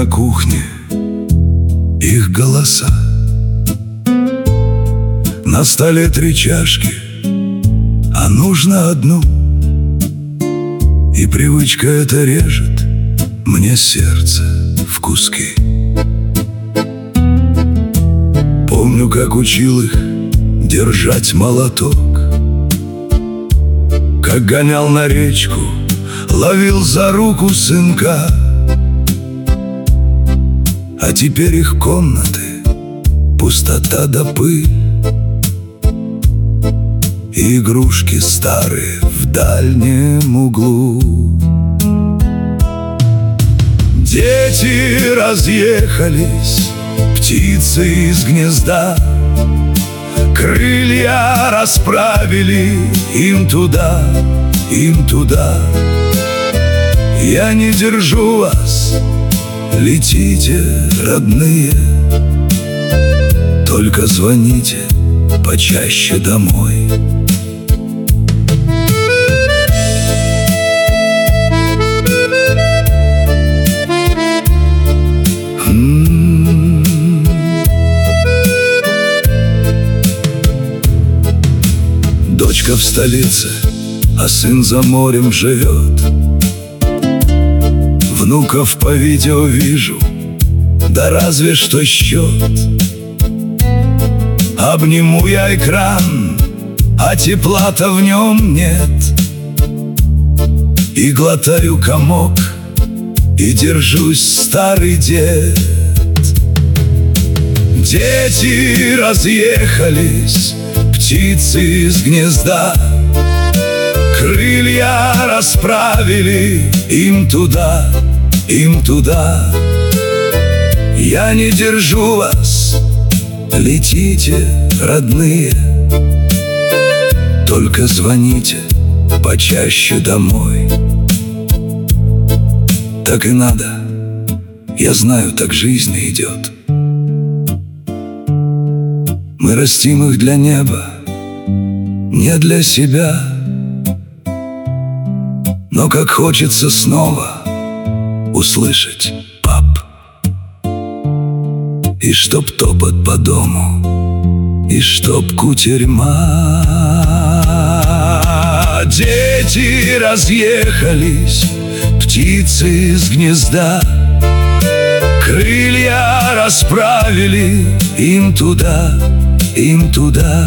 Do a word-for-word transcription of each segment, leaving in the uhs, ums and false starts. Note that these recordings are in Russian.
на кухне их голоса. На столе три чашки, а нужно одну. И привычка эта режет мне сердце в куски. Помню, как учил их держать молоток, как гонял на речку, ловил за руку сынка. А теперь их комнаты — пустота да пыль, и игрушки старые в дальнем углу. Дети разъехались, птицы из гнезда, крылья расправили, им туда, им туда. Я не держу вас, летите, родные, только звоните почаще домой. Дочка в столице, а сын за морем живет. Внуков по видео вижу, да разве что счет. Обниму я экран, а тепла-то в нем нет. И глотаю комок, и держусь, старый дед. Дети разъехались, птицы из гнезда, крылья расправили, им туда, им туда. Я не держу вас, летите, родные, только звоните почаще домой. Так и надо, я знаю, так жизнь идет. Мы растим их для неба, не для себя. Но как хочется снова услышать пап, и чтоб топот по дому, и чтоб кутерьма. Дети разъехались, птицы из гнезда, крылья расправили, им туда, им туда.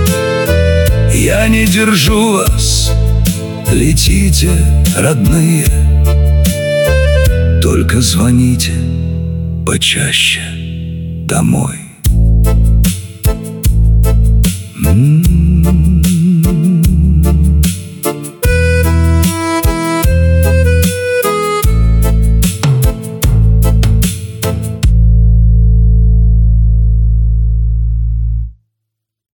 Я не держу вас, летите, родные, только звоните почаще домой.